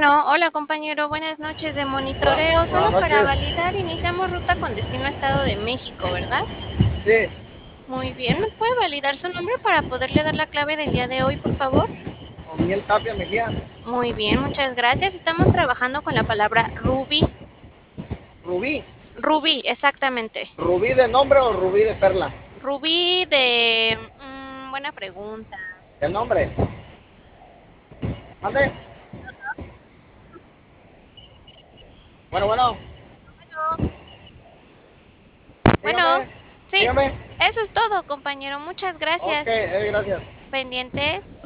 Bueno, hola compañero, buenas noches de monitoreo. Buenas Solo para noches. validar, iniciamos ruta con destino a Estado de México, ¿verdad? Sí, Muy bien, ¿me puede validar su nombre para poderle dar la clave del día de hoy, por favor? Miel Tapia Mejía. Muy bien, muchas gracias. Estamos trabajando con la palabra rubí. Rubí. Rubí, exactamente. ¿Rubí de nombre o rubí de perla? Rubí de... buena pregunta. ¿De nombre? ¿Mande? Bueno, bueno. Bueno, Dígame. sí, Dígame. eso es todo, compañero. Muchas Ok, gracias. gracias. Pendiente.